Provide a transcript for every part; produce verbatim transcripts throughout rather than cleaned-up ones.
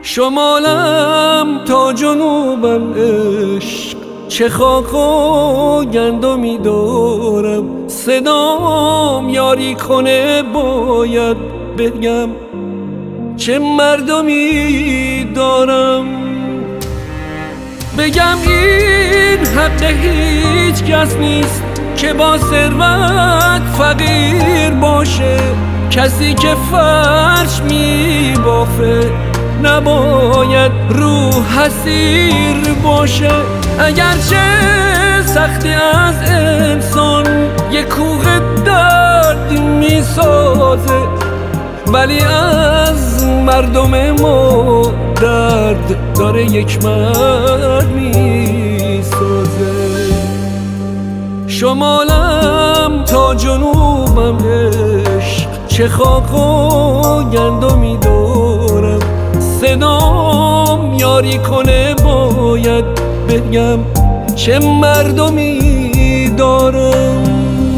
شمالم تا جنوبم عشق، چه خاک و گندمی دارم. صدام یاری کنه باید بگم چه مردمی دارم. بگم این حق هیچ کس نیست که با ثروت فقیر باشه. کسی که فرش می بافه نباید روح حسیر باشه. اگرچه سختی از انسان یک کوه درد می سازه، ولی از مردم ما درد داره یک مرد می سازه. شمالم تا جنوبم عشق، چه خاک و گندمی دارم. صدام یاری کنه باید بگم چه مردمی دارم.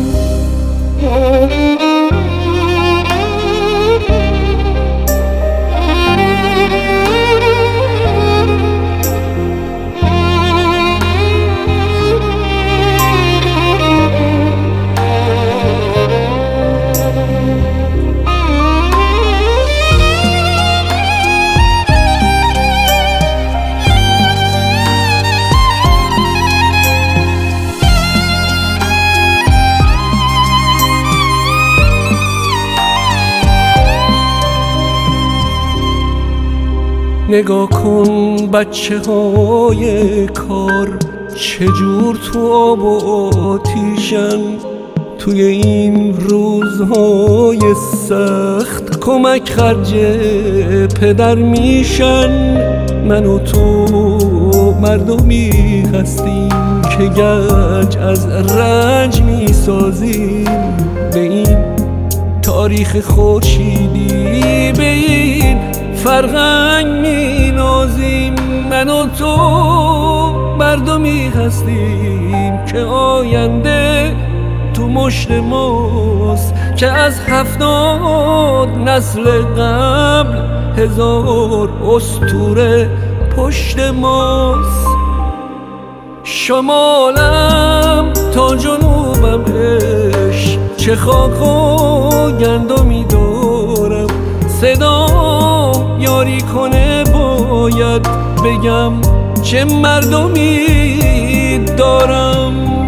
نگاه کن بچه های کار چجور تو آب و آتیشن. توی این روزهای سخت کمک خرج پدر میشن. من و تو مردمی هستیم که گنج از رنج میسازیم. به این تاریخ خورشیدی، به این فرهنگ می نازیم. من و تو مردمی هستیم که آینده تو مشت ماست، که از هفتاد نسل قبل هزار اسطوره پشت ماست. شمالم تا جنوبم عشق، چه خاک و گندمی دارم. صدام یاری کنه باید بگم چه مردمی دارم.